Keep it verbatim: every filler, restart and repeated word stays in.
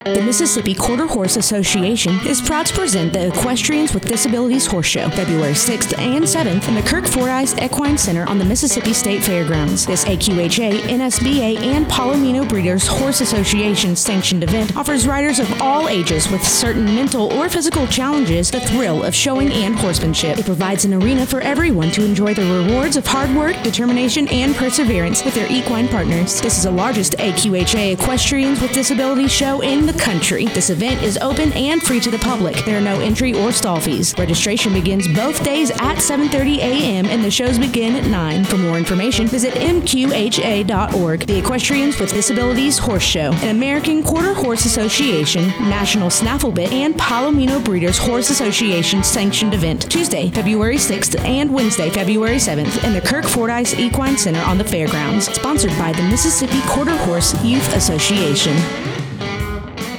The Mississippi Quarter Horse Association is proud to present the Equestrians with Disabilities Horse Show, February sixth and seventh in the Kirk Fordyce Equine Center on the Mississippi State Fairgrounds. This A Q H A, N S B A, and Palomino Breeders Horse Association sanctioned event offers riders of all ages with certain mental or physical challenges the thrill of showing and horsemanship. It provides an arena for everyone to enjoy the rewards of hard work, determination, and perseverance with their equine partners. This is the largest A Q H A Equestrians with Disabilities show in the country. This event is open and free to the public. There are no entry or stall fees. Registration begins both days at seven thirty a.m. and the shows begin at nine. For more information, visit m q h a dot org. The Equestrians with Disabilities Horse Show, an American Quarter Horse Association, National Snafflebit, and Palomino Breeders Horse Association sanctioned event, Tuesday, February sixth and Wednesday, February seventh in the Kirk Fordyce Equine Center on the fairgrounds. Sponsored by the Mississippi Quarter Horse Youth Association.